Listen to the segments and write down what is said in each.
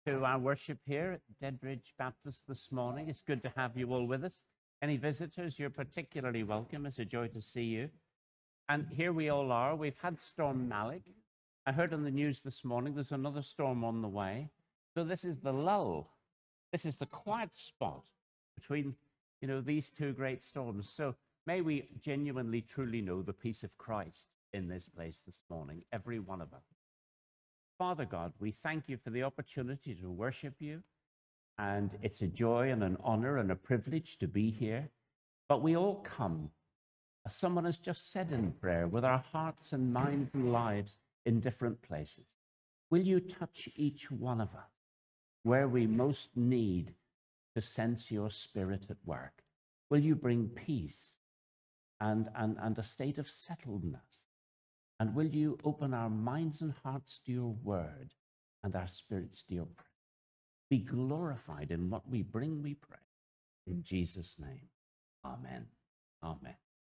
to our worship here at Deadridge Baptist this morning. It's good to have you all with us. Any visitors, you're particularly welcome. It's a joy to see you. And here we all are. We've had Storm Malik. I heard on the news this morning there's another storm on the way. So this is the lull. This is the quiet spot between, these two great storms. So may we genuinely, truly know the peace of Christ in this place this morning, every one of us. Father God, we thank you for the opportunity to worship you, and it's a joy and an honor and a privilege to be here. But we all come, as someone has just said in prayer, with our hearts and minds and lives in different places. Will you touch each one of us where we most need to sense your spirit at work? Will you bring peace and a state of settledness? And will you open our minds and hearts to your word and our spirits to your prayer? Be glorified in what we bring, we pray. In Jesus' name, amen. Amen.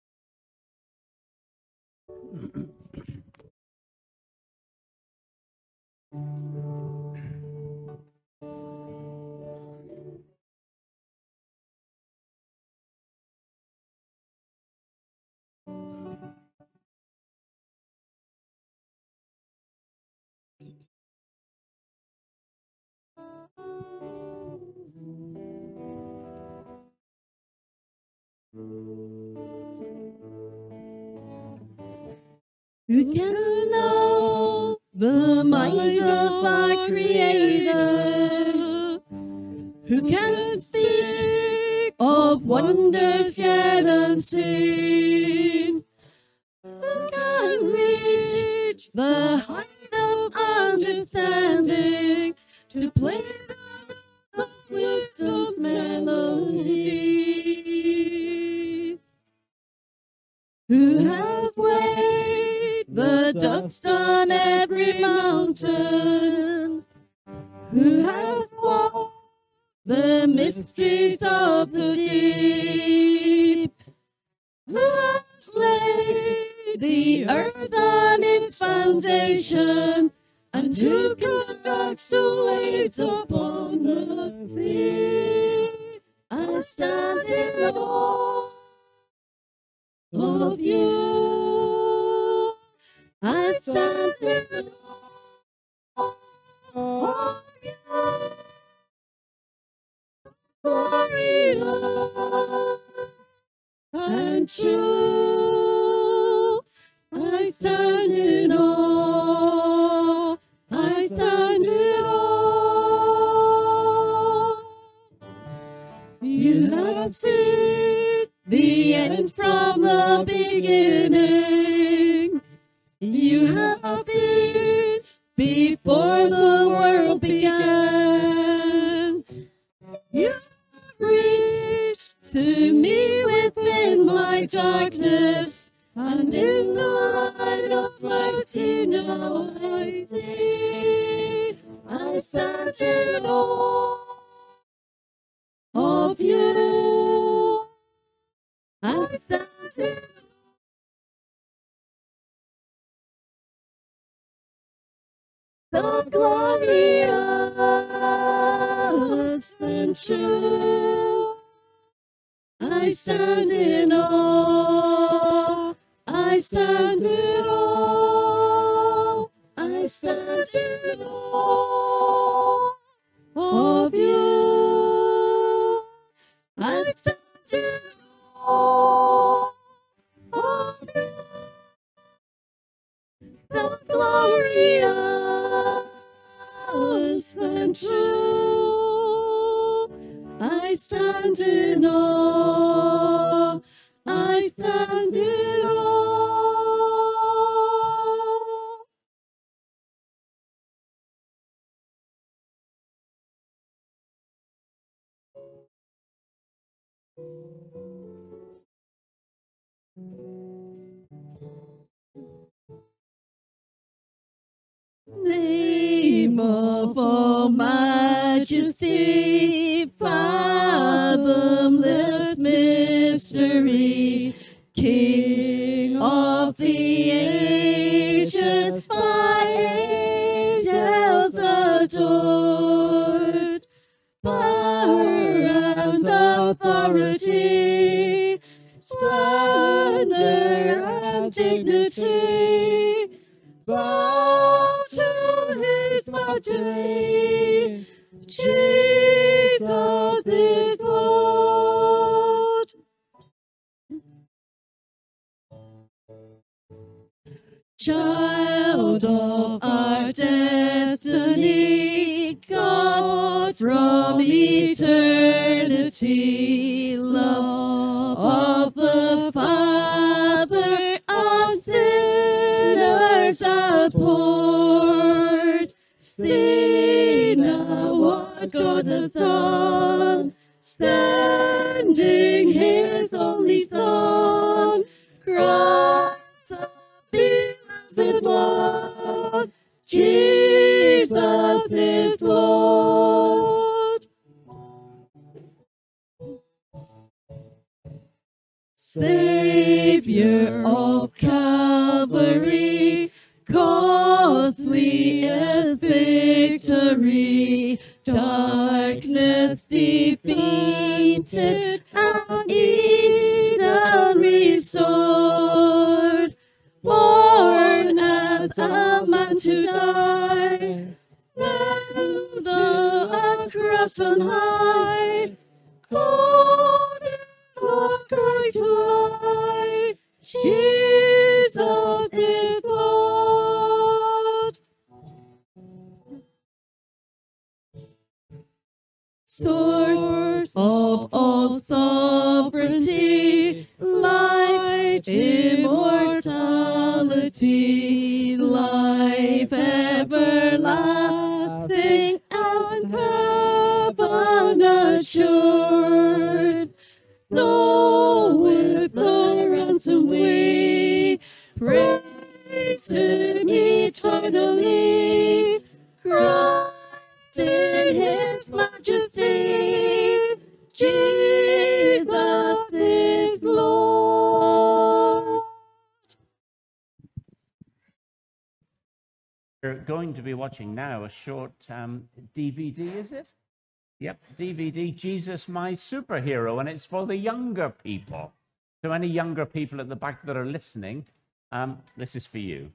Who can know the mind of our Creator? Who can speak of wonders yet unseen? Who can reach the height of understanding to play the wisdom's melody? Who has weighed the dust on every mountain? Who has walked the mysteries of the deep? Who has laid the earth on its foundation, and who conducts the waves upon the sea? I stand in awe of you. I stand in awe of you. Glorious and true. I stand in awe. I stand in awe. You have seen the end from the beginning. You have been before the world began. You have reached to me within my darkness, and in the light of mercy now I see. I stand in awe of you. I stand in the glorious and true. I stand in awe. I stand in awe. I stand in awe of you. I stand in awe of you. The glorious and true. I stand in awe. I stand in awe. Name of all majesty, fathomless mystery, King of the ages, by angels adored. authority, splendor and dignity, bow to his majesty. Jesus is Lord. Child of our destiny, God from eternity, love of the Father on sinners outpoured. See now what God has done, sending his only Son, Christ the beloved one, Jesus is Lord. Savior of Calvary, costly is victory, darkness defeated and Eden restored. Born as a man to die, nailed on a cross on high, called in great light, Jesus is Lord. Source of all sovereignty, light, immortality, life everlasting and heaven assured. So with the ransom we praise him eternally, Christ in his majesty, Jesus is Lord. We're going to be watching now a short DVD, is it? Yep, DVD, Jesus My Superhero, and it's for the younger people. So any younger people at the back that are listening, this is for you.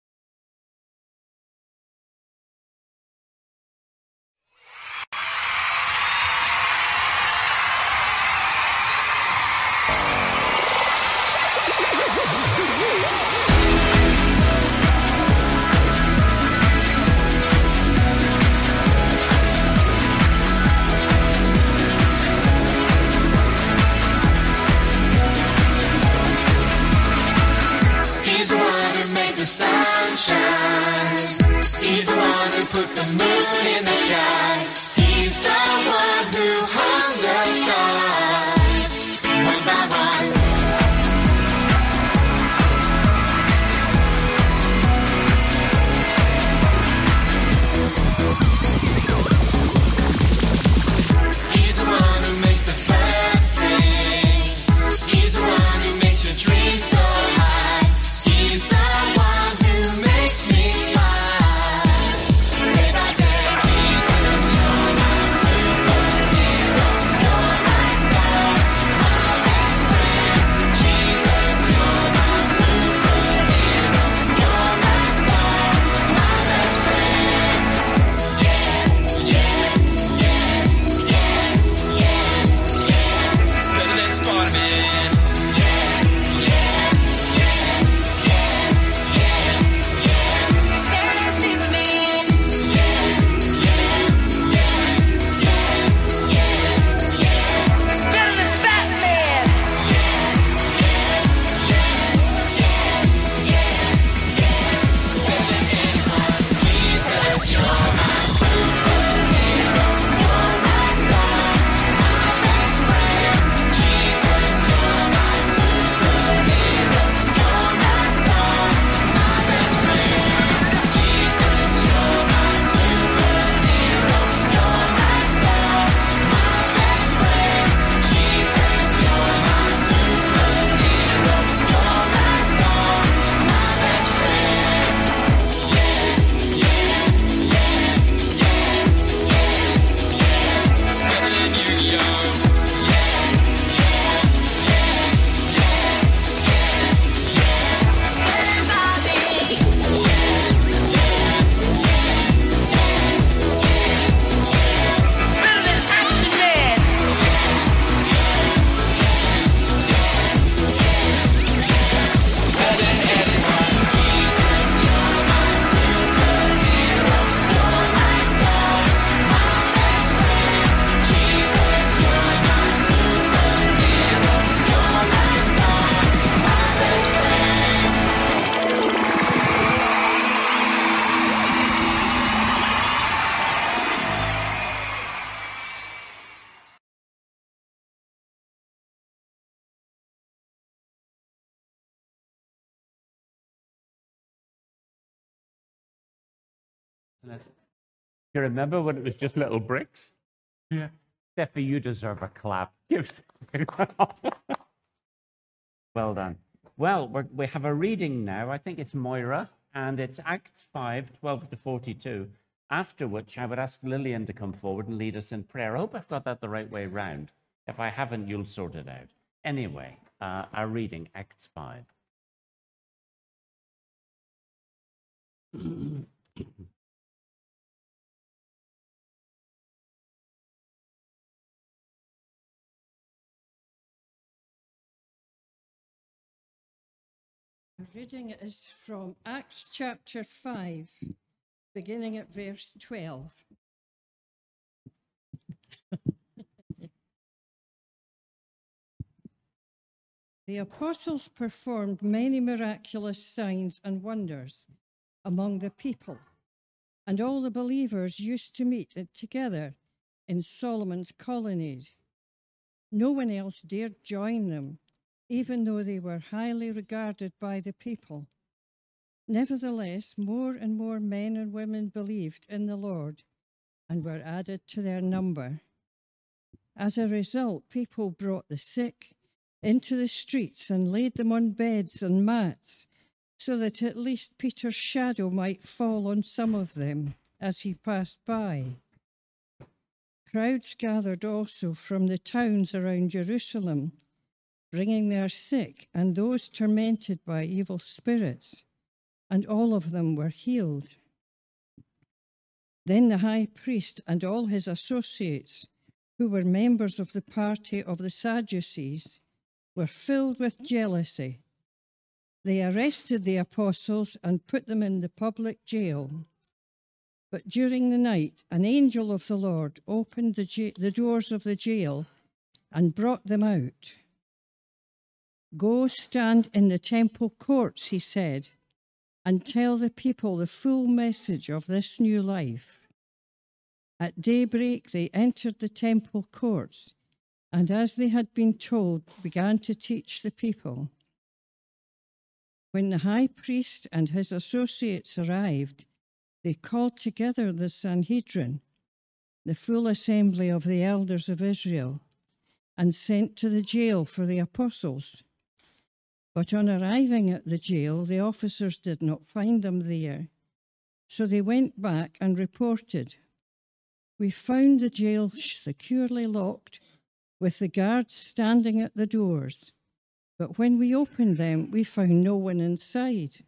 He's the one who puts the moon in the sky. He's the one who hung the stars one by one. He's the one who makes the birds sing. He's the one who makes your dreams so high. He's the one who makes me smile day by day. isn't it? You remember when it was just little bricks? Yeah. Steffi, you deserve a clap. Give Well done. Well, we have a reading now. I think it's Moira, and it's Acts 5, 12 to 42, after which I would ask Lillian to come forward and lead us in prayer. I hope I've got that the right way round. If I haven't, you'll sort it out. Anyway, our reading, Acts 5. The reading is from Acts chapter 5, beginning at verse 12. The apostles performed many miraculous signs and wonders among the people, and all the believers used to meet together in Solomon's colonnade. No one else dared join them, even though they were highly regarded by the people. Nevertheless, more and more men and women believed in the Lord and were added to their number. As a result, people brought the sick into the streets and laid them on beds and mats, so that at least Peter's shadow might fall on some of them as he passed by. Crowds gathered also from the towns around Jerusalem, bringing their sick and those tormented by evil spirits, and all of them were healed. Then the high priest and all his associates, who were members of the party of the Sadducees, were filled with jealousy. They arrested the apostles and put them in the public jail. But during the night, an angel of the Lord opened the doors of the jail and brought them out. "Go stand in the temple courts," he said, "and tell the people the full message of this new life." At daybreak, they entered the temple courts, and as they had been told, began to teach the people. When the high priest and his associates arrived, they called together the Sanhedrin, the full assembly of the elders of Israel, and sent to the jail for the apostles. But on arriving at the jail, the officers did not find them there. So they went back and reported, "We found the jail securely locked, with the guards standing at the doors. But when we opened them, we found no one inside."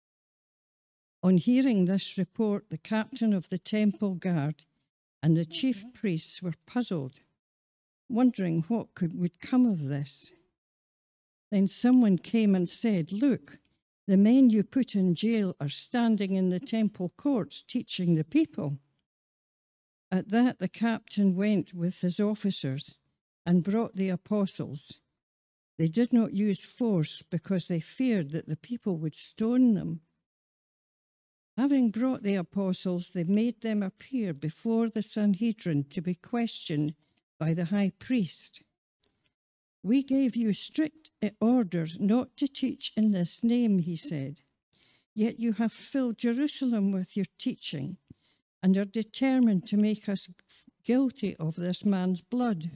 On hearing this report, the captain of the temple guard and the chief priests were puzzled, wondering what would come of this. Then someone came and said, "Look, the men you put in jail are standing in the temple courts teaching the people." At that, the captain went with his officers and brought the apostles. They did not use force because they feared that the people would stone them. Having brought the apostles, they made them appear before the Sanhedrin to be questioned by the high priest. "We gave you strict orders not to teach in this name," he said. "Yet you have filled Jerusalem with your teaching and are determined to make us guilty of this man's blood."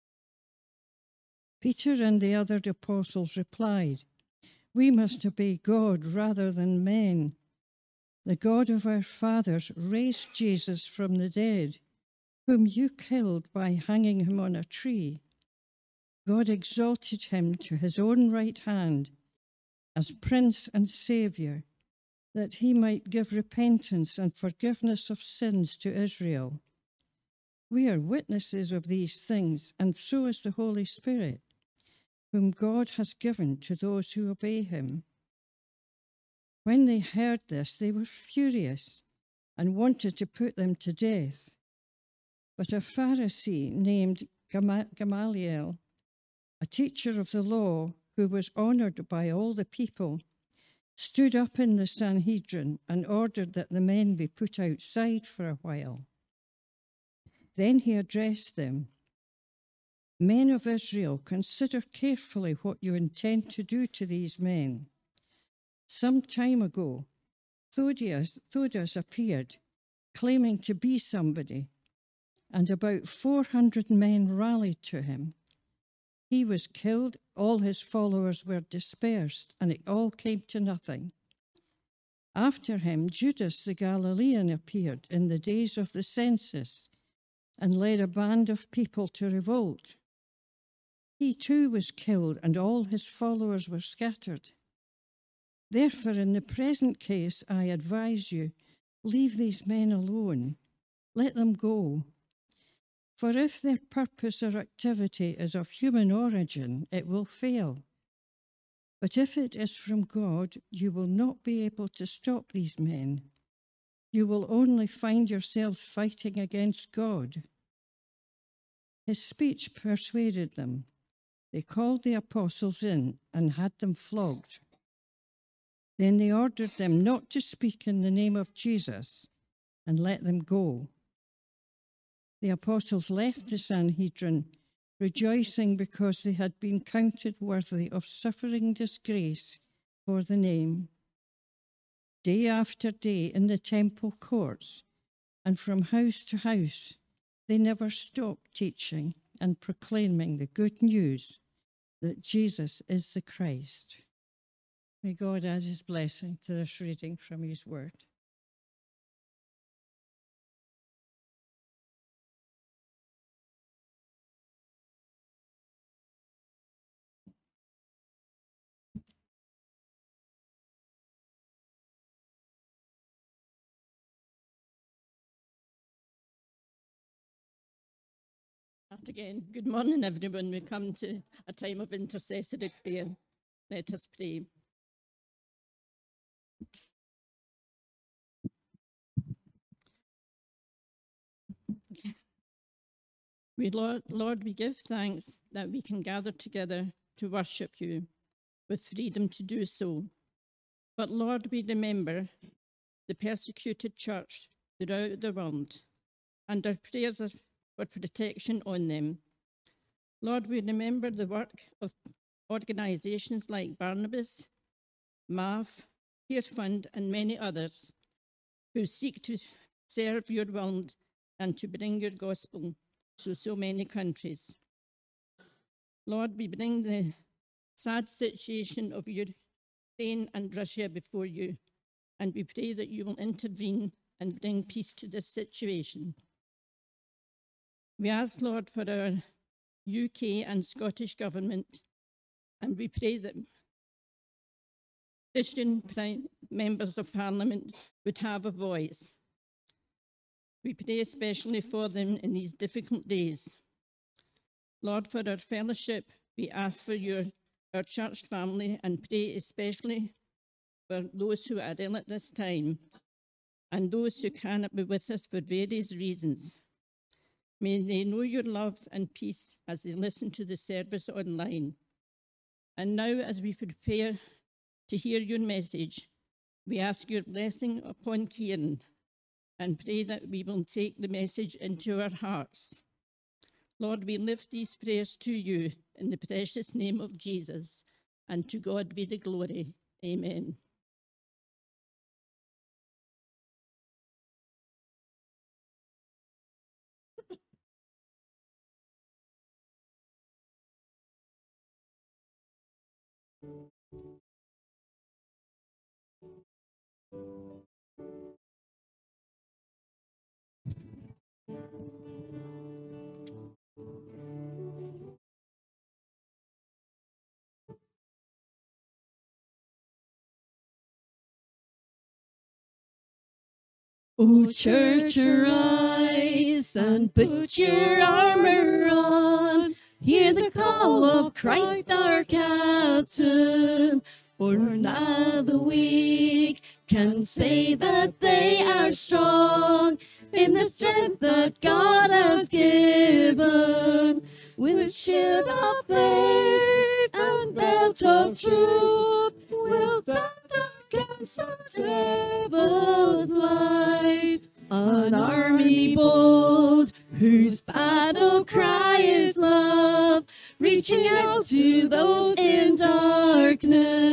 Peter and the other apostles replied, "We must obey God rather than men. The God of our fathers raised Jesus from the dead, whom you killed by hanging him on a tree. God exalted him to his own right hand as Prince and Saviour, that he might give repentance and forgiveness of sins to Israel. We are witnesses of these things, and so is the Holy Spirit, whom God has given to those who obey him." When they heard this, they were furious and wanted to put them to death. But a Pharisee named Gamaliel, a teacher of the law who was honored by all the people, stood up in the Sanhedrin and ordered that the men be put outside for a while. Then he addressed them, "Men of Israel, consider carefully what you intend to do to these men. Some time ago, Theudas appeared, claiming to be somebody, and about 400 men rallied to him. He was killed, all his followers were dispersed, and it all came to nothing. After him, Judas the Galilean appeared in the days of the census and led a band of people to revolt. He too was killed, and all his followers were scattered. Therefore, in the present case, I advise you, leave these men alone. Let them go. For if their purpose or activity is of human origin, it will fail. But if it is from God, you will not be able to stop these men. You will only find yourselves fighting against God. His speech persuaded them. They called the apostles in and had them flogged. Then they ordered them not to speak in the name of Jesus and let them go. The apostles left the Sanhedrin, rejoicing because they had been counted worthy of suffering disgrace for the name. Day after day in the temple courts and from house to house, they never stopped teaching and proclaiming the good news that Jesus is the Christ. May God add his blessing to this reading from his word. Start again. Good morning, everyone. We come to a time of intercessory prayer. Let us pray. Lord, we give thanks that we can gather together to worship you with freedom to do so. But Lord, we remember the persecuted church throughout the world, and our prayers are for protection on them. Lord, we remember the work of organisations like Barnabas, MAV, Care Fund, and many others who seek to serve your world and to bring your gospel to so many countries. Lord, we bring the sad situation of Ukraine and Russia before you, and we pray that you will intervene and bring peace to this situation. We ask, Lord, for our UK and Scottish government, and we pray that Christian members of Parliament would have a voice. We pray especially for them in these difficult days. Lord, for our fellowship, we ask for our church family and pray especially for those who are ill at this time and those who cannot be with us for various reasons. May they know your love and peace as they listen to the service online. And now, as we prepare to hear your message, we ask your blessing upon Kieran and pray that we will take the message into our hearts. Lord, we lift these prayers to you in the precious name of Jesus, and to God be the glory. Amen. O church, arise and put your armor on. Hear the call of Christ our captain. For now the weak can say that they are strong in the strength that God has given. With shield of faith and belt of truth, we'll stand against the devil's lies. An army bold, whose battle cry is love, reaching out to those in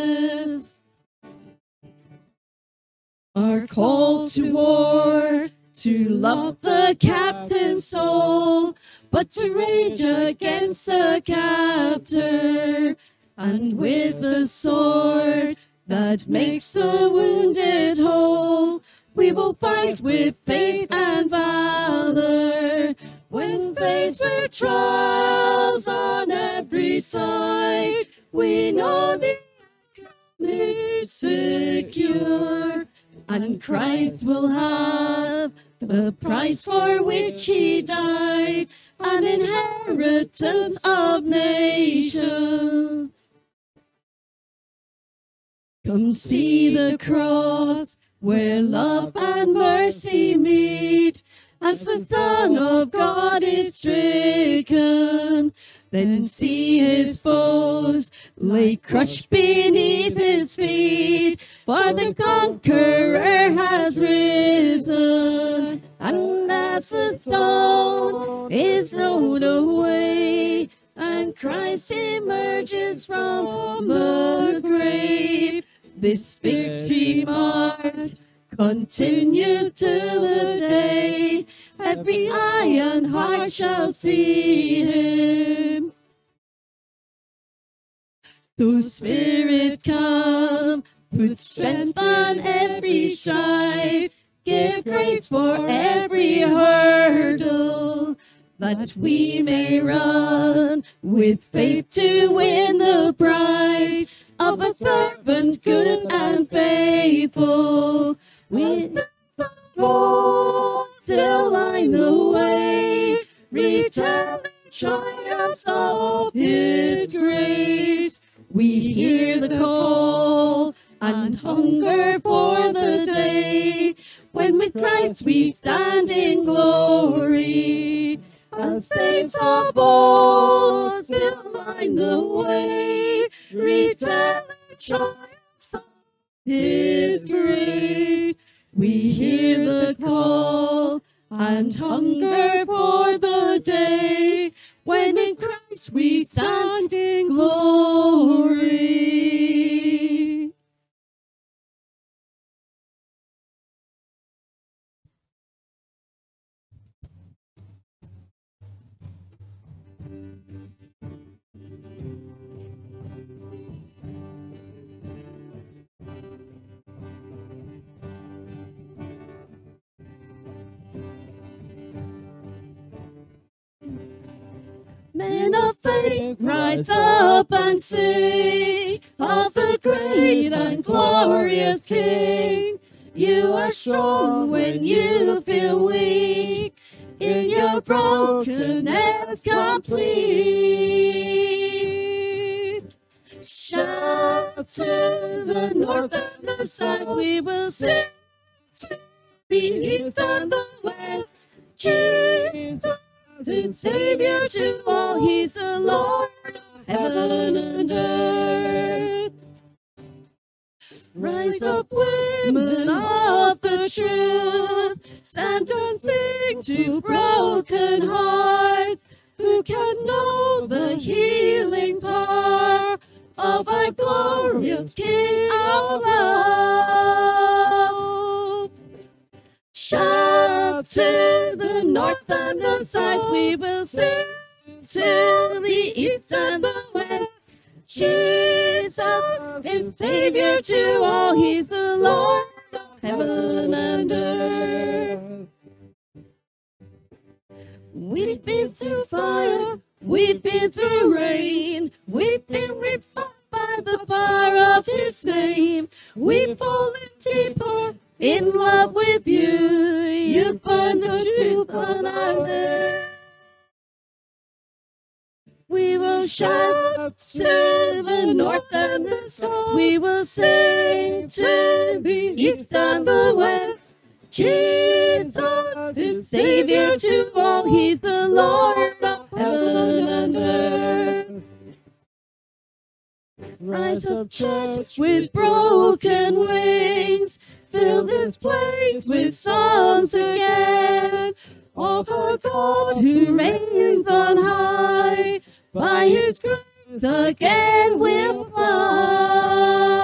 darkness. Our call to war to love the captain's soul, but to rage against the captor, and with the sword that makes the wounded whole, we will fight with faith and valor. When faced with trials on every side, we know the outcome is secure, and Christ will have the price for which he died, an inheritance of nations. Come see the cross where love and mercy meet, as the Son of God is stricken. Then see his foes lay crushed beneath his feet, for the conqueror has risen. And as the stone is rolled away, and Christ emerges from the grave, this victory march continues till the day every eye and heart shall see him. So Spirit, come, put strength on every stride, give grace for every hurdle, that we may run with faith to win the prize of a servant good and faithful. With the Lord still line the way, retell the triumphs of his grace. We hear the call and hunger for the day, when with Christ we stand in glory. As saints of old still line the way, retell the triumphs of his grace. We hear the call and hunger for the day, when in Christ we stand in glory. Men of faith, rise up and sing of the great and glorious King. You are strong when you feel weak, in your brokenness complete. Shout to the north and the south, we will sing to the east and the west. Jesus is Savior to all, he's the Lord of heaven and earth. Rise up, women of the truth, stand and sing to broken hearts, who can know the healing power of our glorious King of love. Shout to the north and the south, we will sing to the east and the west. Jesus is Savior to all, he's the Lord of heaven and earth. We've been through fire, we've been through rain, we've been refined by the power of his name. We've fallen deeper in love with you, you burn the truth on our lips. We will shout to the north and the south, we will sing to the east and the west. Jesus is Savior to all, he's the Lord of heaven and earth. Rise up, church, with broken wings, fill this place with songs again of our God who reigns on high. By his grace again we'll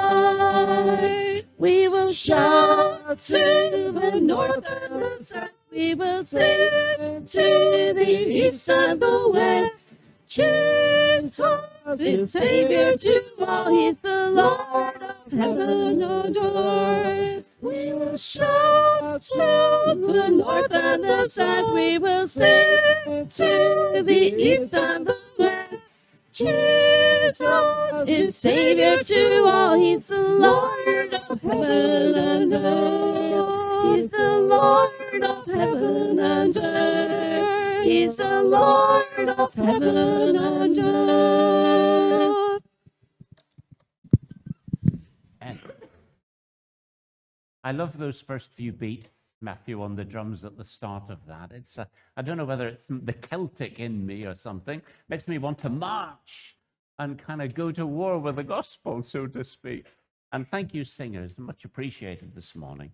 fly. We will shout to the north and the south, we will sing to the east and the west. Jesus is Savior to all, He's the Lord of heaven and earth. We will shout to the north and the south, we will sing to the east and the west. Jesus is Savior to all, He's the Lord of heaven and earth. He's the Lord of heaven and earth. He's the Lord of heaven and earth. And I love those first few beats, Matthew, on the drums at the start of that. It's I don't know whether it's the Celtic in me or something. Makes me want to march and kind of go to war with the gospel, so to speak. And thank you, singers. Much appreciated this morning.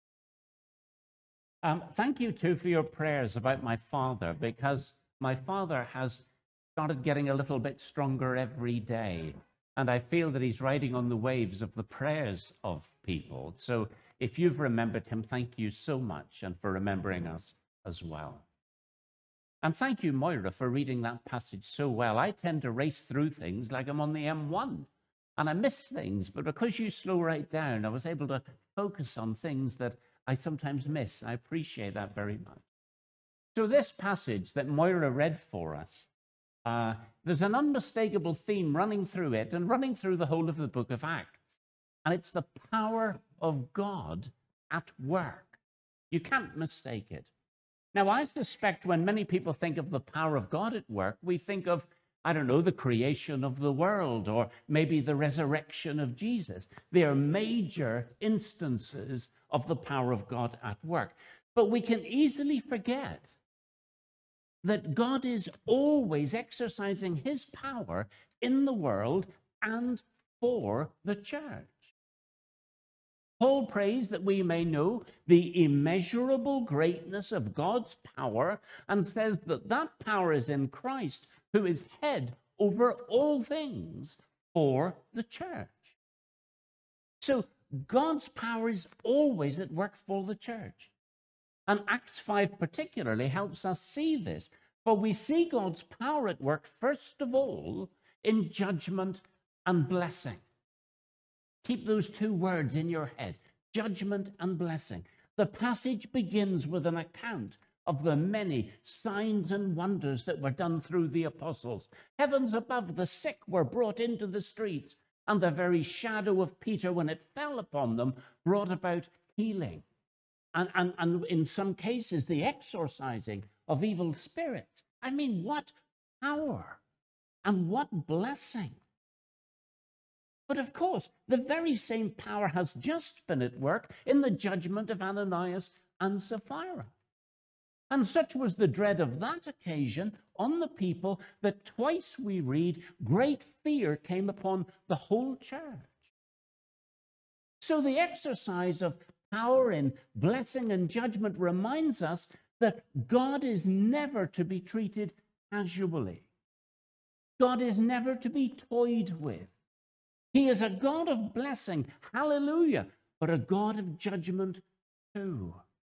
Thank you, too, for your prayers about my father, because my father has started getting a little bit stronger every day. And I feel that he's riding on the waves of the prayers of people. So if you've remembered him, thank you so much, and for remembering us as well. And thank you, Moira, for reading that passage so well. I tend to race through things like I'm on the M1, and I miss things, but because you slow right down, I was able to focus on things that I sometimes miss. I appreciate that very much. So this passage that Moira read for us, there's an unmistakable theme running through it and running through the whole of the book of Acts. And it's the power of God at work. You can't mistake it. Now, I suspect when many people think of the power of God at work, we think of, I don't know, the creation of the world or maybe the resurrection of Jesus. They are major instances of the power of God at work. But we can easily forget that God is always exercising his power in the world and for the church. Paul prays that we may know the immeasurable greatness of God's power and says that that power is in Christ, who is head over all things for the church. So God's power is always at work for the church. And Acts 5 particularly helps us see this. For we see God's power at work, first of all, in judgment and blessing. Keep those two words in your head, judgment and blessing. The passage begins with an account of the many signs and wonders that were done through the apostles. Heavens above, the sick were brought into the streets, and the very shadow of Peter, when it fell upon them, brought about healing. And in some cases, the exorcising of evil spirits. I mean, what power and what blessing. But of course, the very same power has just been at work in the judgment of Ananias and Sapphira. And such was the dread of that occasion on the people that twice we read, great fear came upon the whole church. So the exercise of power in blessing and judgment reminds us that God is never to be treated casually. God is never to be toyed with. He is a God of blessing, hallelujah, but a God of judgment too.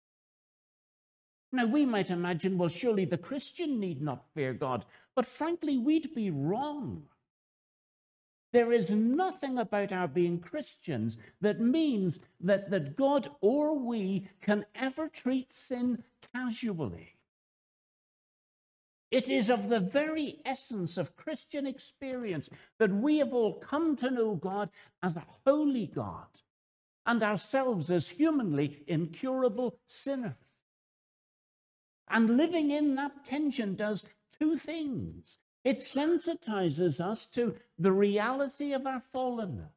Now, we might imagine, well, surely the Christian need not fear God, but frankly, we'd be wrong. There is nothing about our being Christians that means that God or we can ever treat sin casually. It is of the very essence of Christian experience that we have all come to know God as a holy God and ourselves as humanly incurable sinners. And living in that tension does two things. It sensitizes us to the reality of our fallenness.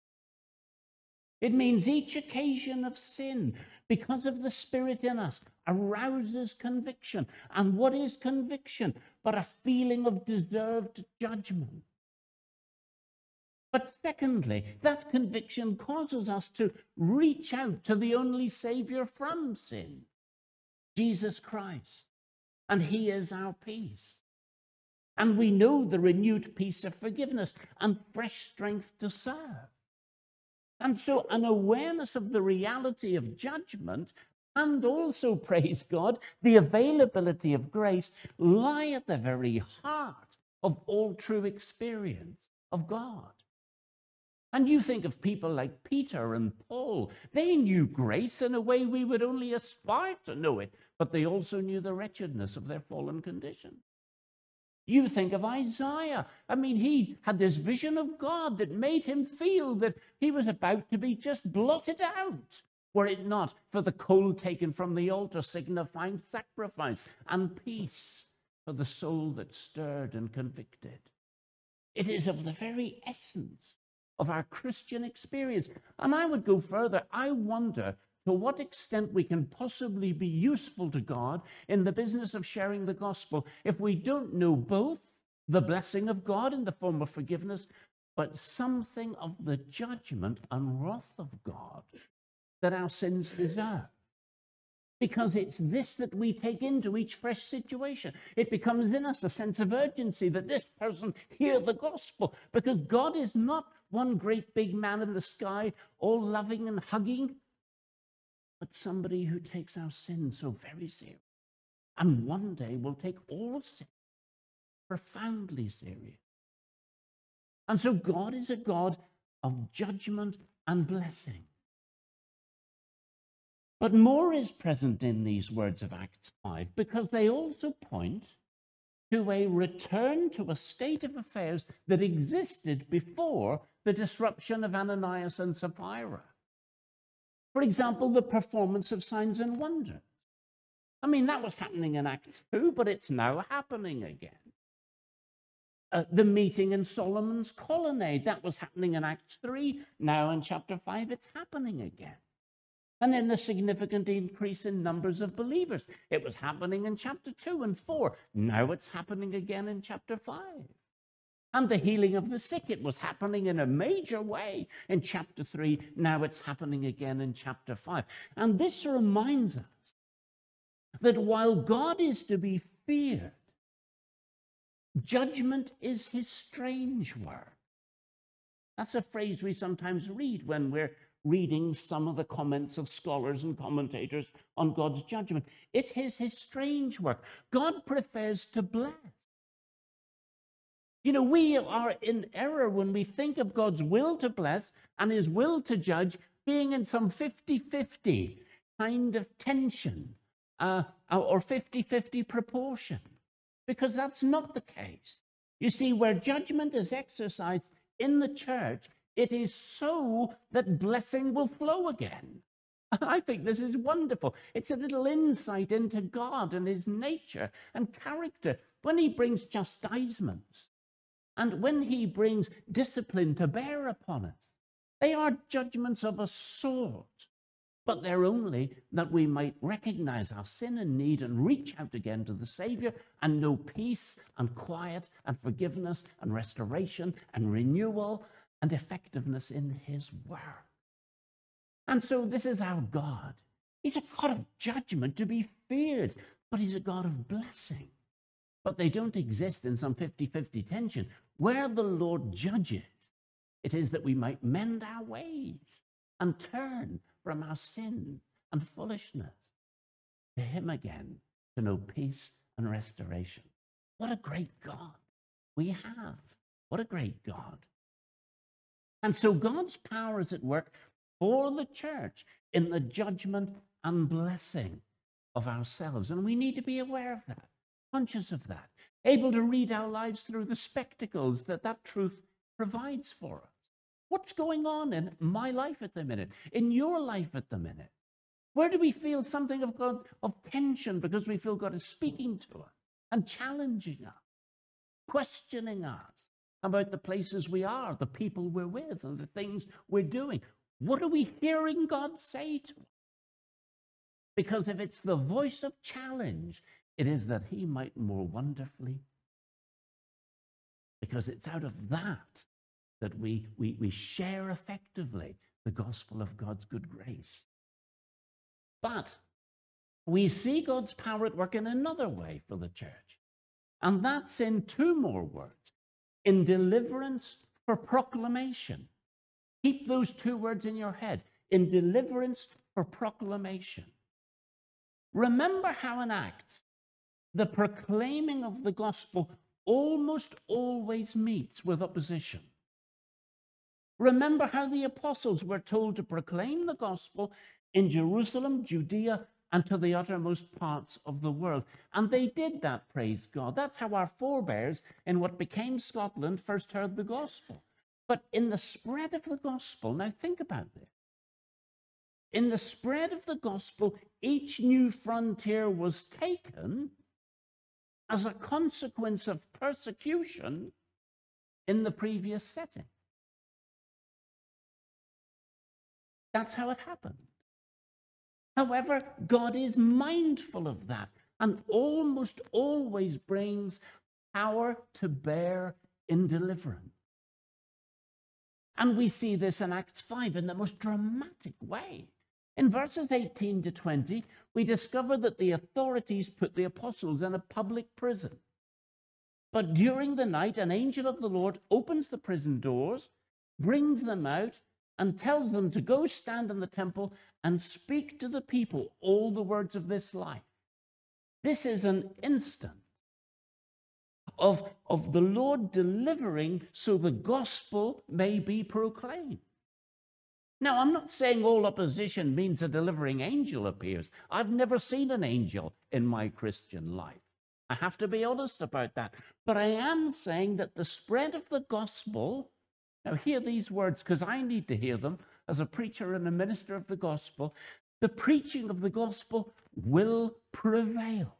It means each occasion of sin, because of the Spirit in us, arouses conviction. And what is conviction but a feeling of deserved judgment? But secondly, that conviction causes us to reach out to the only Savior from sin, Jesus Christ. And he is our peace. And we know the renewed peace of forgiveness and fresh strength to serve. And so an awareness of the reality of judgment and also, praise God, the availability of grace lie at the very heart of all true experience of God. And you think of people like Peter and Paul. They knew grace in a way we would only aspire to know it, but they also knew the wretchedness of their fallen condition. You think of Isaiah. I mean, he had this vision of God that made him feel that he was about to be just blotted out, were it not for the coal taken from the altar, signifying sacrifice and peace for the soul that stirred and convicted. It is of the very essence of our Christian experience. And I would go further. I wonder to what extent we can possibly be useful to God in the business of sharing the gospel if we don't know both the blessing of God in the form of forgiveness, but something of the judgment and wrath of God that our sins deserve. Because it's this that we take into each fresh situation. It becomes in us a sense of urgency that this person hear the gospel, because God is not one great big man in the sky, all loving and hugging, but somebody who takes our sin so very serious, and one day will take all sin profoundly serious. And so God is a God of judgment and blessing. But more is present in these words of Acts 5, because they also point to a return to a state of affairs that existed before the disruption of Ananias and Sapphira. For example, the performance of signs and wonders. I mean, that was happening in Acts 2, but it's now happening again. The meeting in Solomon's colonnade, that was happening in Acts 3. Now in chapter 5, it's happening again. And then the significant increase in numbers of believers. It was happening in chapter 2 and 4. Now it's happening again in chapter 5. And the healing of the sick, it was happening in a major way in chapter 3. Now it's happening again in chapter 5. And this reminds us that while God is to be feared, judgment is his strange work. That's a phrase we sometimes read when we're reading some of the comments of scholars and commentators on God's judgment. It is his strange work. God prefers to bless. You know, we are in error when we think of God's will to bless and his will to judge being in some 50-50 kind of tension or 50-50 proportion, because that's not the case. You see, where judgment is exercised in the church, it is so that blessing will flow again. I think this is wonderful. It's a little insight into God and his nature and character. When he brings chastisements and when he brings discipline to bear upon us, they are judgments of a sort, but they're only that we might recognize our sin and need and reach out again to the Savior and know peace and quiet and forgiveness and restoration and renewal and effectiveness in his work. And so this is our God. He's a God of judgment to be feared, but he's a God of blessing. But they don't exist in some 50-50 tension. Where the Lord judges, it is that we might mend our ways and turn from our sin and foolishness to him again, to know peace and restoration. What a great God we have. What a great God. And so God's power is at work for the church in the judgment and blessing of ourselves. And we need to be aware of that, conscious of that, able to read our lives through the spectacles that that truth provides for us. What's going on in my life at the minute, in your life at the minute? Where do we feel something of God, of tension, because we feel God is speaking to us and challenging us, questioning us about the places we are, the people we're with, and the things we're doing? What are we hearing God say to us? Because if it's the voice of challenge, it is that he might more wonderfully, because it's out of that that we share effectively the gospel of God's good grace. But we see God's power at work in another way for the church, and that's in two more words: in deliverance for proclamation. Keep those two words in your head: in deliverance for proclamation. Remember how in Acts, the proclaiming of the gospel almost always meets with opposition. Remember how the apostles were told to proclaim the gospel in Jerusalem, Judea, and to the uttermost parts of the world. And they did that, praise God. That's how our forebears in what became Scotland first heard the gospel. But in the spread of the gospel, now think about this. In the spread of the gospel, each new frontier was taken as a consequence of persecution in the previous setting. That's how it happened. However, God is mindful of that and almost always brings power to bear in deliverance. And we see this in Acts 5 in the most dramatic way. In verses 18 to 20, we discover that the authorities put the apostles in a public prison. But during the night, an angel of the Lord opens the prison doors, brings them out, and tells them to go stand in the temple and speak to the people all the words of this life. This is an instance of the Lord delivering so the gospel may be proclaimed. Now, I'm not saying all opposition means a delivering angel appears. I've never seen an angel in my Christian life. I have to be honest about that. But I am saying that the spread of the gospel, now hear these words because I need to hear them as a preacher and a minister of the gospel. The preaching of the gospel will prevail.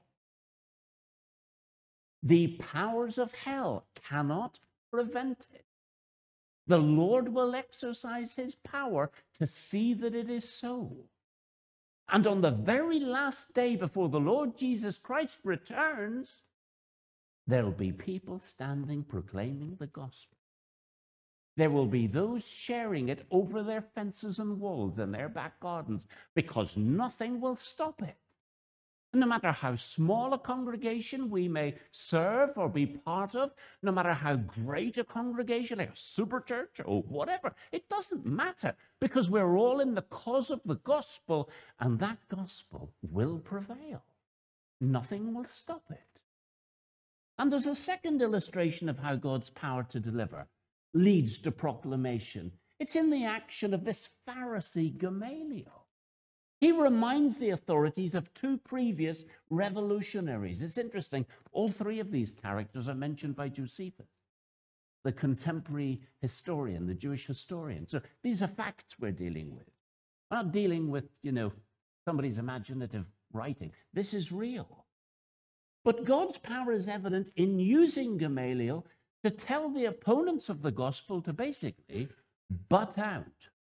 The powers of hell cannot prevent it. The Lord will exercise his power to see that it is so. And on the very last day before the Lord Jesus Christ returns, there'll be people standing proclaiming the gospel. There will be those sharing it over their fences and walls in their back gardens because nothing will stop it. No matter how small a congregation we may serve or be part of, no matter how great a congregation, like a super church or whatever, it doesn't matter because we're all in the cause of the gospel and that gospel will prevail. Nothing will stop it. And there's a second illustration of how God's power to deliver leads to proclamation. It's in the action of this Pharisee Gamaliel. He reminds the authorities of two previous revolutionaries. It's interesting, all three of these characters are mentioned by Josephus, the contemporary historian, the Jewish historian. So these are facts we're dealing with. We're not dealing with, somebody's imaginative writing. This is real. But God's power is evident in using Gamaliel to tell the opponents of the gospel to basically butt out.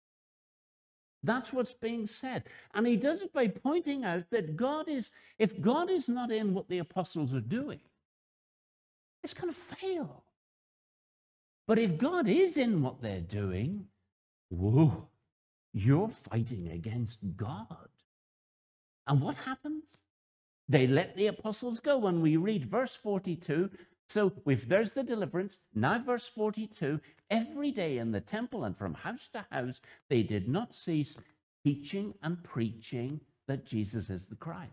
That's what's being said. And he does it by pointing out that if God is not in what the apostles are doing, it's going to fail. But if God is in what they're doing, whoa, you're fighting against God. And what happens? They let the apostles go. When we read verse 42, so there's the deliverance. Now verse 42, every day in the temple and from house to house, they did not cease teaching and preaching that Jesus is the Christ.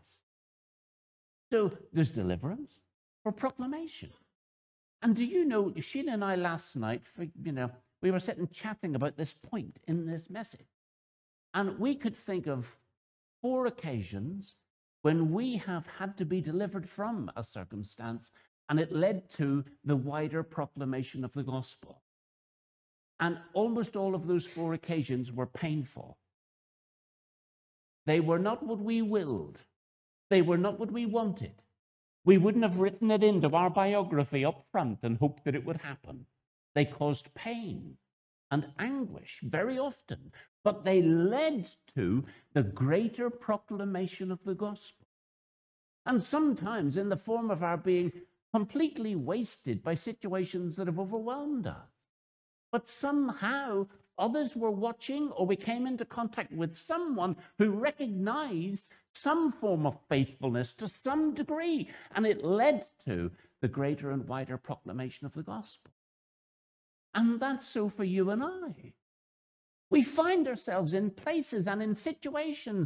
So there's deliverance for proclamation. And do you know, Sheena and I last night, we were sitting chatting about this point in this message. And we could think of 4 occasions when we have had to be delivered from a circumstance and it led to the wider proclamation of the gospel. And almost all of those 4 occasions were painful. They were not what we willed. They were not what we wanted. We wouldn't have written it into our biography up front and hoped that it would happen. They caused pain and anguish very often, but they led to the greater proclamation of the gospel. And sometimes in the form of our being completely wasted by situations that have overwhelmed us. But somehow others were watching, or we came into contact with someone who recognized some form of faithfulness to some degree, and it led to the greater and wider proclamation of the gospel. And that's so for you and I. We find ourselves in places and in situations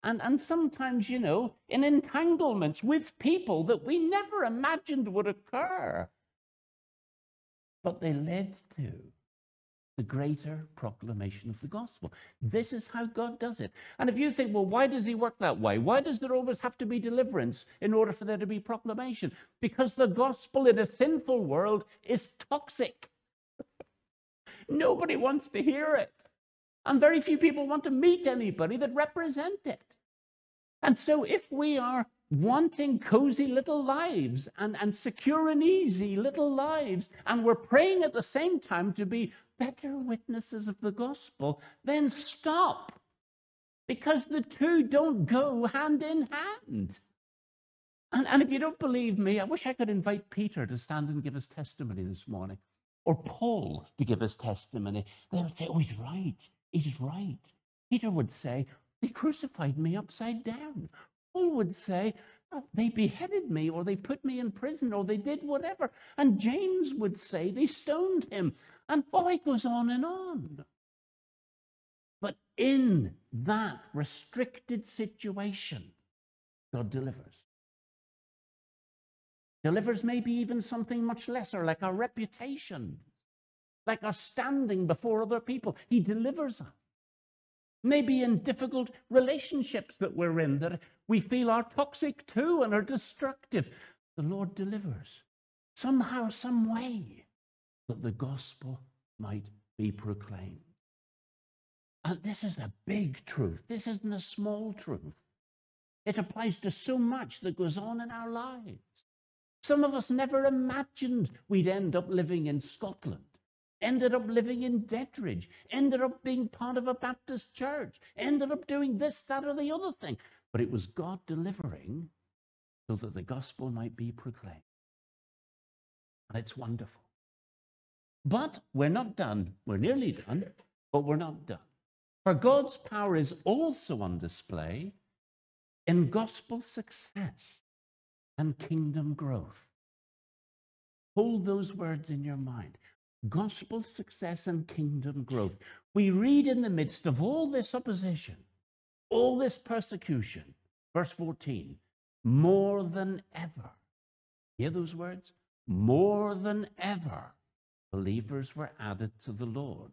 and sometimes, in entanglements with people that we never imagined would occur. But they led to the greater proclamation of the gospel. This is how God does it. And if you think, well, why does he work that way? Why does there always have to be deliverance in order for there to be proclamation? Because the gospel in a sinful world is toxic. Nobody wants to hear it. And very few people want to meet anybody that represent it. And so if we are wanting cozy little lives and secure and easy little lives, and we're praying at the same time to be better witnesses of the gospel, then stop. Because the two don't go hand in hand. And if you don't believe me, I wish I could invite Peter to stand and give his testimony this morning. Or Paul to give his testimony. They would say, oh, he's right. He's right. Peter would say, they crucified me upside down. Paul would say, oh, they beheaded me, or they put me in prison, or they did whatever. And James would say, they stoned him. And it goes on and on. But in that restricted situation, God delivers. Delivers maybe even something much lesser, like our reputation, like our standing before other people. He delivers us. Maybe in difficult relationships that we're in that we feel are toxic too and are destructive. The Lord delivers somehow, some way, that the gospel might be proclaimed. And this is a big truth. This isn't a small truth. It applies to so much that goes on in our lives. Some of us never imagined we'd end up living in Scotland, ended up living in Dettridge, ended up being part of a Baptist church, ended up doing this, that, or the other thing. But it was God delivering so that the gospel might be proclaimed. And it's wonderful. But we're not done. We're nearly done, but we're not done. For God's power is also on display in gospel success and kingdom growth. Hold those words in your mind. Gospel success and kingdom growth. We read in the midst of all this opposition, all this persecution, verse 14, more than ever. Hear those words? More than ever, believers were added to the Lord.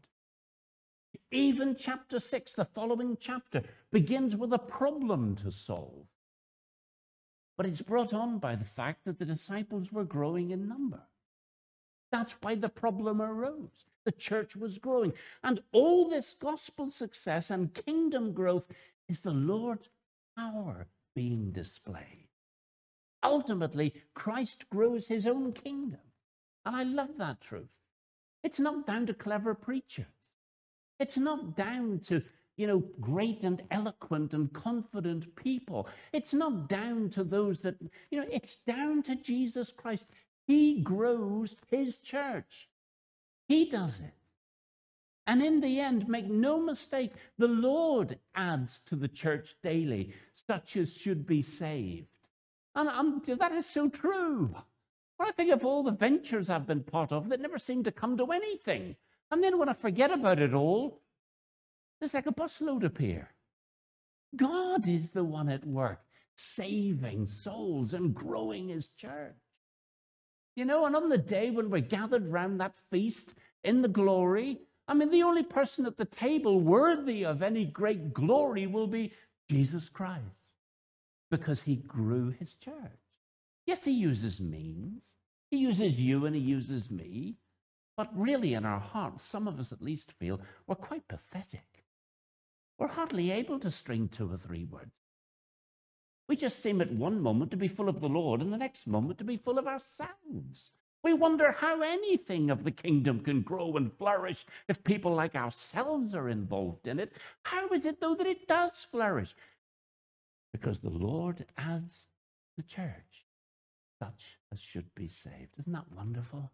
Even chapter 6, the following chapter, begins with a problem to solve. But it's brought on by the fact that the disciples were growing in number. That's why the problem arose. The church was growing. And all this gospel success and kingdom growth is the Lord's power being displayed. Ultimately, Christ grows his own kingdom. And I love that truth. It's not down to clever preachers. It's not down to, great and eloquent and confident people. It's not down to those that, it's down to Jesus Christ. He grows his church. He does it. And in the end, make no mistake, the Lord adds to the church daily such as should be saved. And that is so true. When I think of all the ventures I've been part of that never seem to come to anything. And then when I forget about it all, there's like a busload appear. God is the one at work, saving souls and growing his church. And on the day when we're gathered round that feast in the glory, the only person at the table worthy of any great glory will be Jesus Christ, because he grew his church. Yes, he uses means. He uses you and he uses me. But really in our hearts, some of us at least feel we're quite pathetic. We're hardly able to string 2 or 3 words. We just seem at one moment to be full of the Lord and the next moment to be full of ourselves. We wonder how anything of the kingdom can grow and flourish if people like ourselves are involved in it. How is it, though, that it does flourish? Because the Lord adds the church such as should be saved. Isn't that wonderful?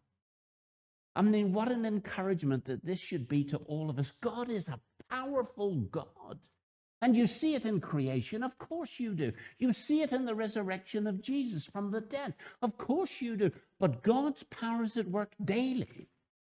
What an encouragement that this should be to all of us. God is a powerful God. And you see it in creation. Of course you do. You see it in the resurrection of Jesus from the dead. Of course you do. But God's power is at work daily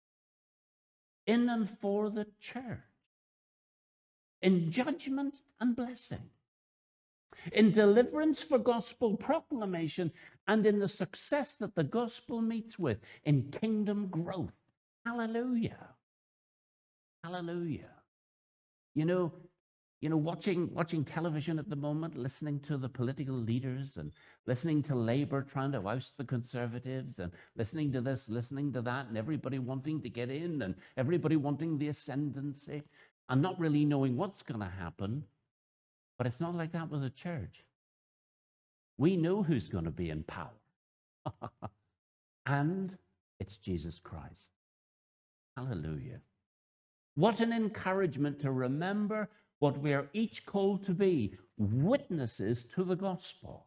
in and for the church, in judgment and blessing. in deliverance for gospel proclamation, and in the success that the gospel meets with in kingdom growth. Hallelujah. Hallelujah. You know, watching television at the moment, listening to the political leaders and listening to Labour trying to oust the Conservatives and listening to this, listening to that, and everybody wanting to get in and everybody wanting the ascendancy and not really knowing what's going to happen. But it's not like that with the church. We know who's going to be in power. And it's Jesus Christ. Hallelujah. What an encouragement to remember what we are each called to be, witnesses to the gospel.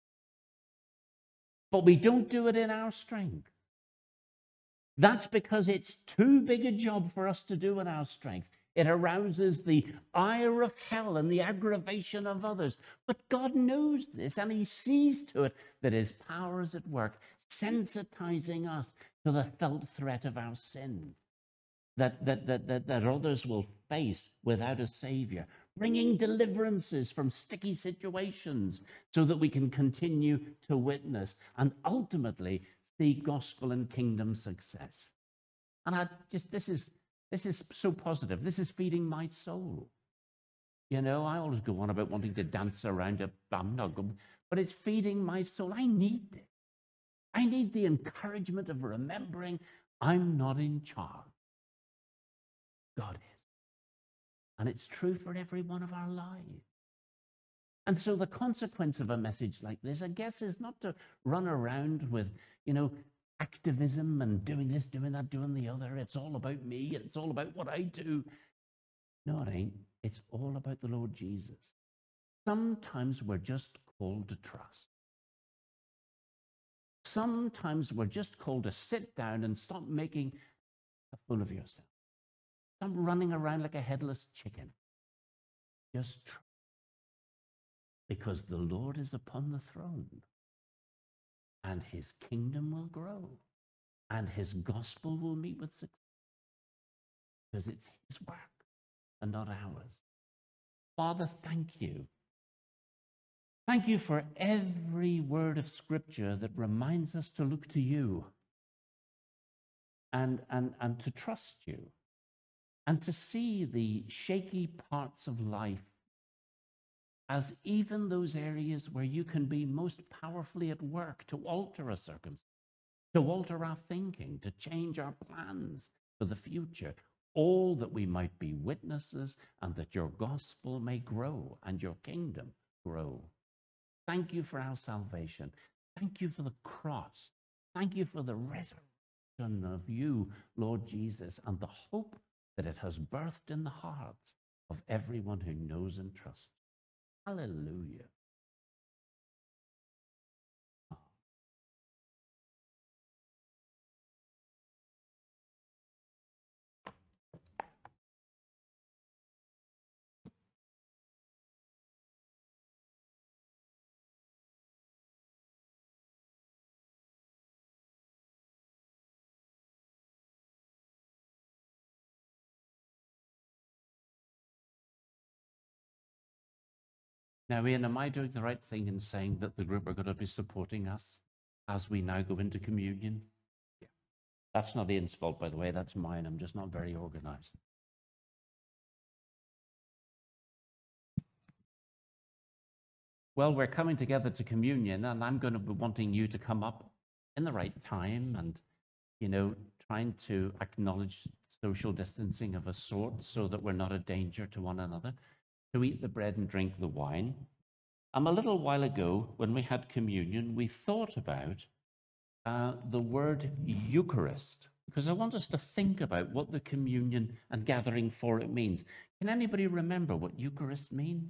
But we don't do it in our strength. That's because it's too big a job for us to do in our strength. It arouses the ire of hell and the aggravation of others. But God knows this, and he sees to it that his power is at work, sensitizing us to the felt threat of our sin that others will face without a savior, bringing deliverances from sticky situations so that we can continue to witness and ultimately see gospel and kingdom success. And this is so positive. This is feeding my soul. You know, I always go on about wanting to dance around it. I'm not good, but it's feeding my soul. I need it. I need the encouragement of remembering I'm not in charge. God is. And it's true for every one of our lives. And so the consequence of a message like this, I guess, is not to run around with, activism and doing this, doing that, doing the other. It's all about me. And it's all about what I do. No, it ain't. It's all about the Lord Jesus. Sometimes we're just called to trust. Sometimes we're just called to sit down and stop making a fool of yourself. Stop running around like a headless chicken. Just trust. Because the Lord is upon the throne. And his kingdom will grow. And his gospel will meet with success. Because it's his work and not ours. Father, thank you. Thank you for every word of Scripture that reminds us to look to you and to trust you and to see the shaky parts of life as even those areas where you can be most powerfully at work to alter a circumstance, to alter our thinking, to change our plans for the future, all that we might be witnesses and that your gospel may grow and your kingdom grow. Thank you for our salvation. Thank you for the cross. Thank you for the resurrection of you, Lord Jesus, and the hope that it has birthed in the hearts of everyone who knows and trusts. Hallelujah. Now, Ian, am I doing the right thing in saying that the group are going to be supporting us as we now go into communion? Yeah. That's not Ian's fault, by the way. That's mine. I'm just not very organized. Well, we're coming together to communion, and I'm going to be wanting you to come up in the right time and, trying to acknowledge social distancing of a sort so that we're not a danger to one another, to eat the bread and drink the wine. A little while ago, when we had communion, we thought about the word Eucharist, because I want us to think about what the communion and gathering for it means. Can anybody remember what Eucharist means?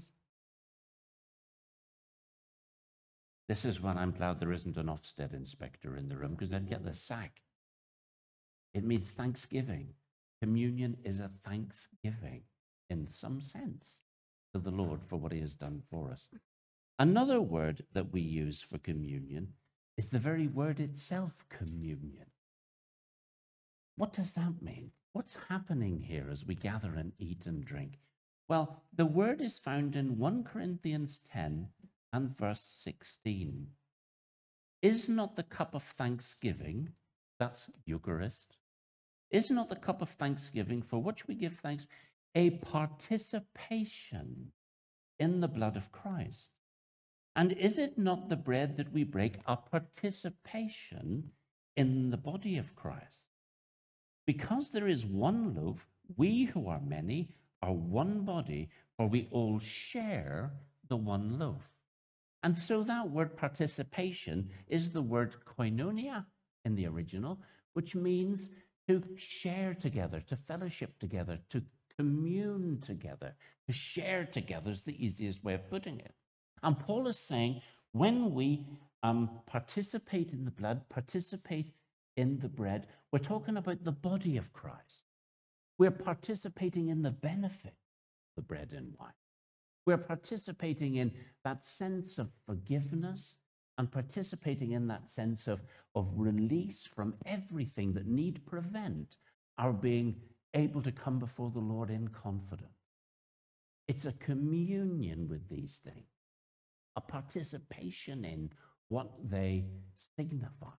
This is when I'm glad there isn't an Ofsted inspector in the room, because they'd get the sack. It means thanksgiving. Communion is a thanksgiving, in some sense, to the Lord for what he has done for us. Another word that we use for communion is the very word itself, communion. What does that mean? What's happening here as we gather and eat and drink? Well, the word is found in 1 Corinthians 10, and verse 16. Is not the cup of thanksgiving, that's Eucharist, is not the cup of thanksgiving for which we give thanks a participation in the blood of Christ? And is it not the bread that we break a participation in the body of Christ? Because there is one loaf, we who are many are one body, for we all share the one loaf. And so that word participation is the word koinonia in the original, which means to share together, to fellowship together, to commune together. To share together is the easiest way of putting it. And Paul is saying when we participate in the blood, participate in the bread, we're talking about the body of Christ. We're participating in the benefit of the bread and wine. We're participating in that sense of forgiveness and participating in that sense of release from everything that need prevent our being able to come before the Lord in confidence. It's a communion with these things, a participation in what they signify.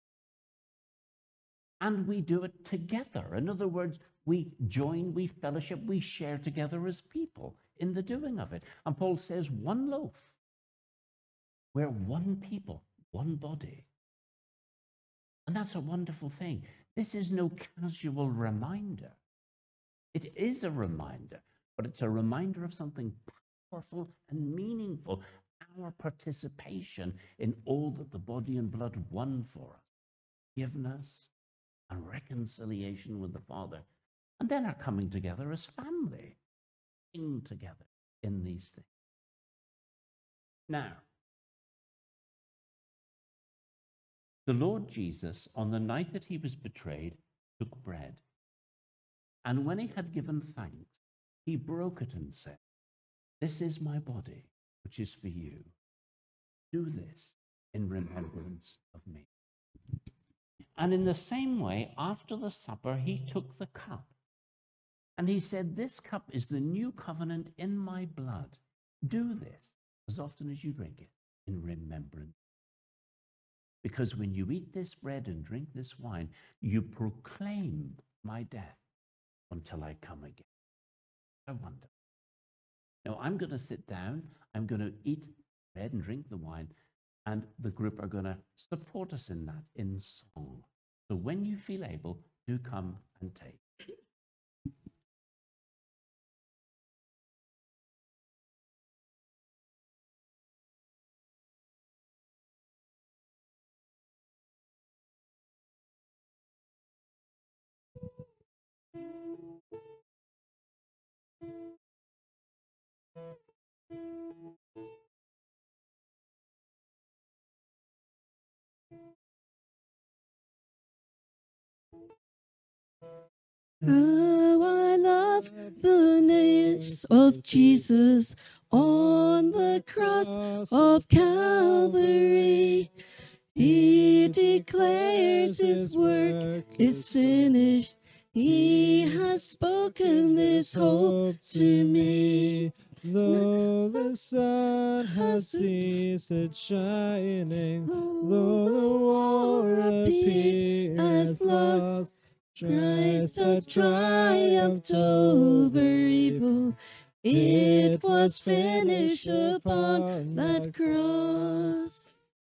And we do it together. In other words, we join, we fellowship, we share together as people in the doing of it. And Paul says, one loaf. We're one people, one body. And that's a wonderful thing. This is no casual reminder. It is a reminder, but it's a reminder of something powerful and meaningful, our participation in all that the body and blood won for us, forgiveness and reconciliation with the Father, and then our coming together as family, being together in these things. Now, the Lord Jesus, on the night that he was betrayed, took bread. And when he had given thanks, he broke it and said, "This is my body, which is for you. Do this in remembrance of me." And in the same way, after the supper, he took the cup. And he said, "This cup is the new covenant in my blood. Do this as often as you drink it in remembrance. Because when you eat this bread and drink this wine, you proclaim my death until I come again." I wonder. Now, I'm going to sit down. I'm going to eat bread and drink the wine. And the group are going to support us in that, in song. So when you feel able, do come and take. How I love the names of Jesus on the cross of Calvary. He declares his work is finished. He has spoken this hope to me. Though the sun has ceased shining, though the war appears lost, Christ has triumphed over evil. It was finished upon that cross.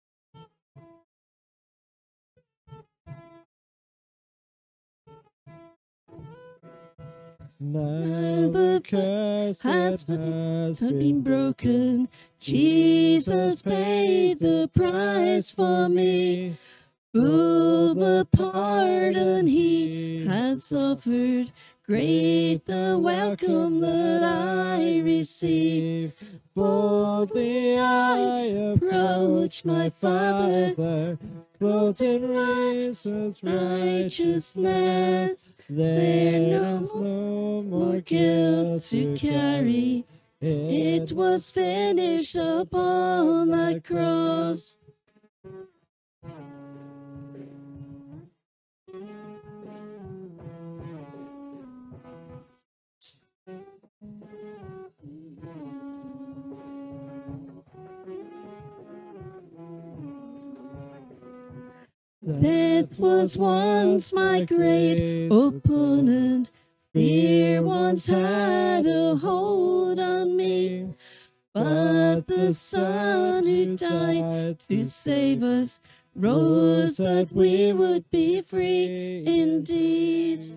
Now the curse has been broken. Jesus paid the price for me. Oh, the pardon he has offered, great the welcome that I receive. Boldly I approach my Father, clothed in righteousness. There's no more guilt to carry. It was finished upon that cross. Death was once my great opponent. Fear once had a hold on me. But the Son who died to save us rose that we would be free indeed.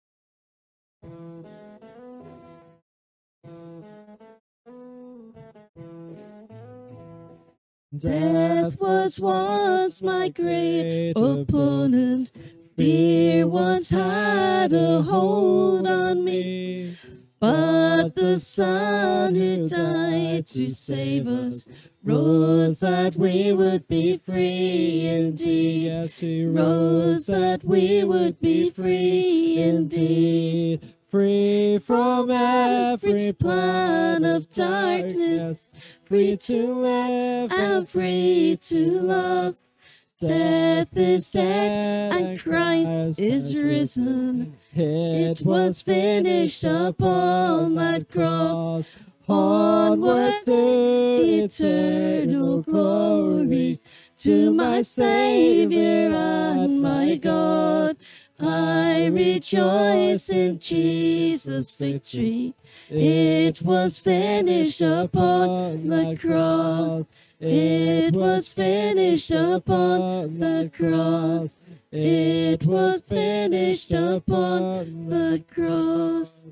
Death was once my great opponent. Fear once had a hold on me. But the Son who died to save us rose that we would be free indeed. Yes, he Rose that we would be free indeed. Free from Every plan of darkness, free to live and free to love. Death is dead and Christ is risen. It was finished upon that cross. Onward to eternal glory, to my Savior and my God. I rejoice in Jesus' victory. It was finished upon the cross. It was finished upon the cross. It was finished upon the cross.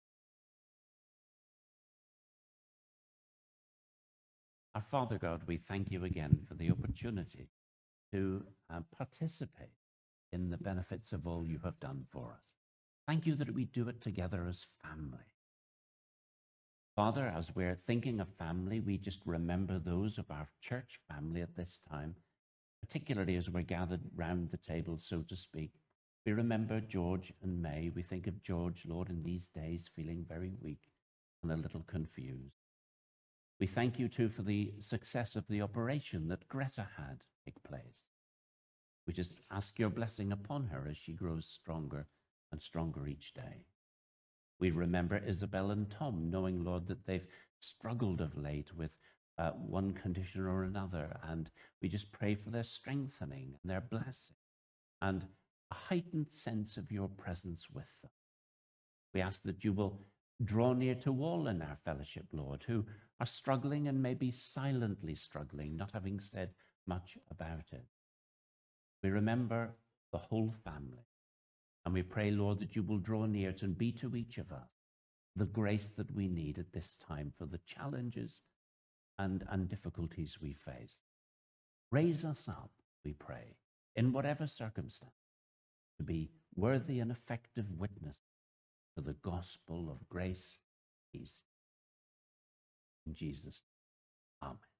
Our Father God, we thank you again for the opportunity to participate in the benefits of all you have done for us. Thank you that we do it together as family. Father, as we're thinking of family, we just remember those of our church family at this time, particularly as we're gathered round the table, so to speak. We remember George and May. We think of George, Lord, in these days feeling very weak and a little confused. We thank you too for the success of the operation that Greta had take place. We just ask your blessing upon her as she grows stronger and stronger each day. We remember Isabel and Tom, knowing, Lord, that they've struggled of late with one condition or another, and we just pray for their strengthening and their blessing and a heightened sense of your presence with them. We ask that you will draw near to all in our fellowship, Lord, who are struggling and maybe silently struggling, not having said much about it. We remember the whole family, and we pray, Lord, that you will draw near to and be to each of us the grace that we need at this time for the challenges and difficulties we face. Raise us up, we pray, in whatever circumstance, to be worthy and effective witness to the gospel of grace, peace. In Jesus' name, amen.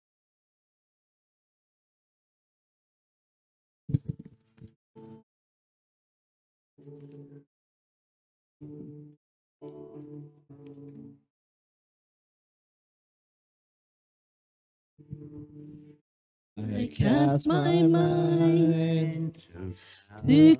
I cast my mind to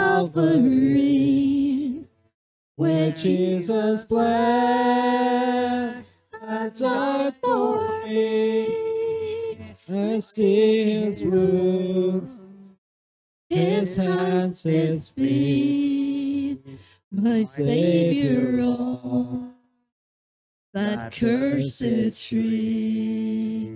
Calvary, where Jesus bled and died for me. I see his wounds, his hands, his feet, my Savior on that cursed tree.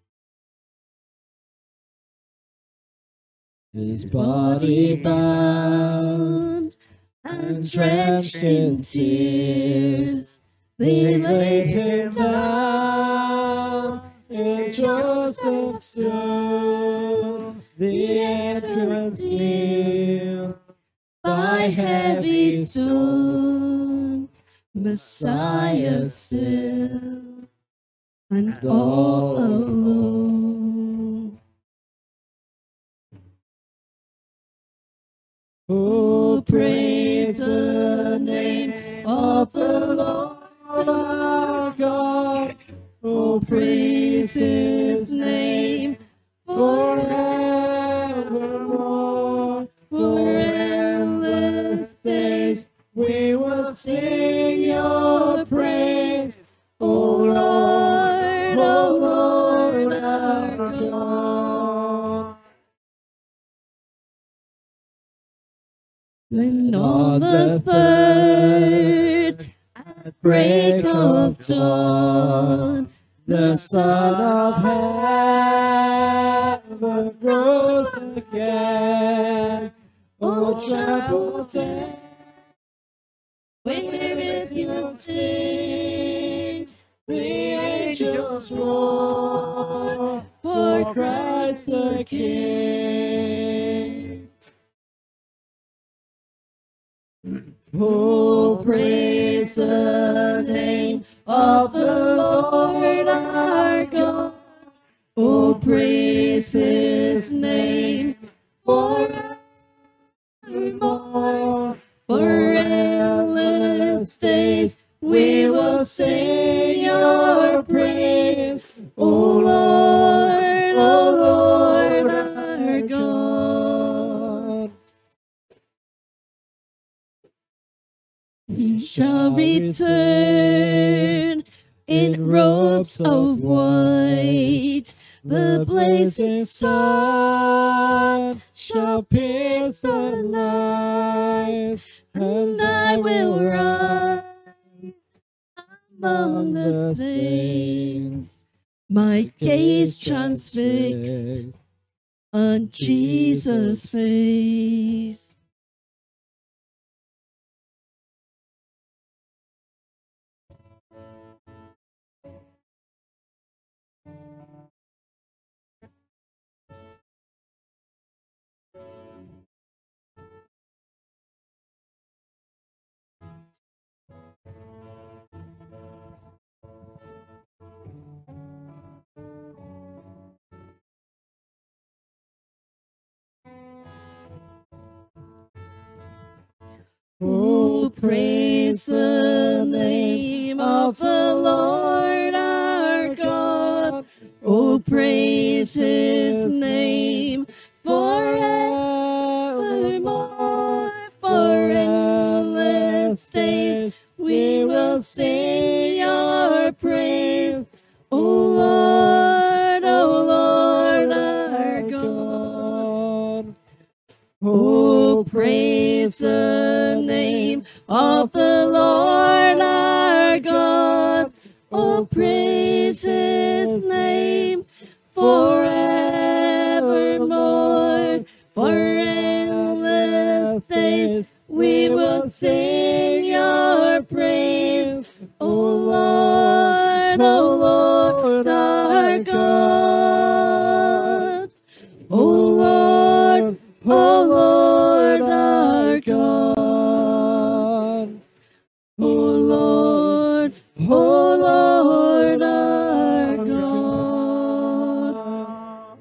His body bound and drenched in tears, they laid him down in Joseph's tomb, the entrance near by heavy stone, Messiah still and all alone. Oh, praise the name of the Lord our God. Oh, praise his name forevermore. For endless days we will sing your praise. Oh Lord, our God. Then on the third, at break of dawn, the Son of Heaven rose again. O troubled death, where is your sting? The angels roar for Christ the King. Oh, praise the name of the Lord our God. Oh, praise his name forevermore. For endless days we will sing your praise. O Lord, our God. He shall return in robes of white. The blazing sun shall pierce the night, and I will rise among the saints, my gaze transfixed on Jesus' face. Oh, praise the name of the Lord our God. Oh, praise his name forevermore. For endless days we will sing your praise. O Lord, our God. Oh, praise the name of the Lord our God. Oh, praise his name forevermore. For endless days we will sing your praise. O Lord, our God. O Lord, our God. O Lord, our God.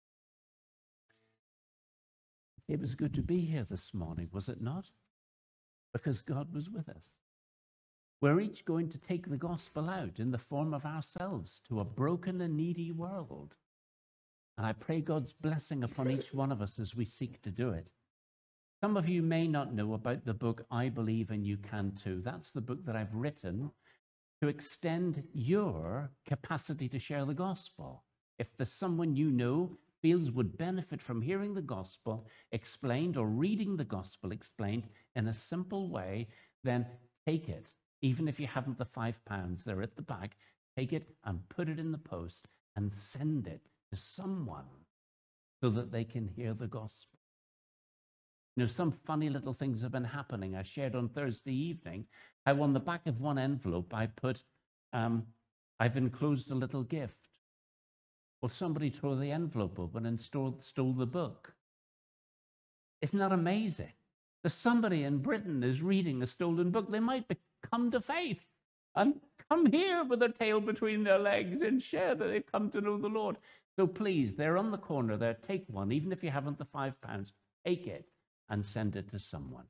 It was good to be here this morning, was it not? Because God was with us. We're each going to take the gospel out in the form of ourselves to a broken and needy world. And I pray God's blessing upon each one of us as we seek to do it. Some of you may not know about the book, I Believe and You Can Too. That's the book that I've written to extend your capacity to share the gospel. If there's someone you know feels would benefit from hearing the gospel explained or reading the gospel explained in a simple way, then take it. Even if you haven't the £5, they're at the back. Take it and put it in the post and send it to someone so that they can hear the gospel. You know, some funny little things have been happening. I shared on Thursday evening how on the back of one envelope I put, I've enclosed a little gift. Well, somebody tore the envelope open and stole the book. Isn't that amazing? That somebody in Britain is reading a stolen book. They might come to faith and come here with their tail between their legs and share that they've come to know the Lord. So please, they're on the corner there. Take one, even if you haven't the £5. Take it and send it to someone.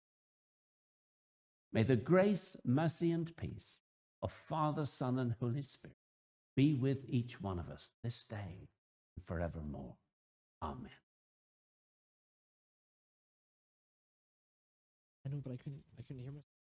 May the grace, mercy, and peace of Father, Son, and Holy Spirit be with each one of us this day and forevermore. Amen. I know, but I couldn't hear myself.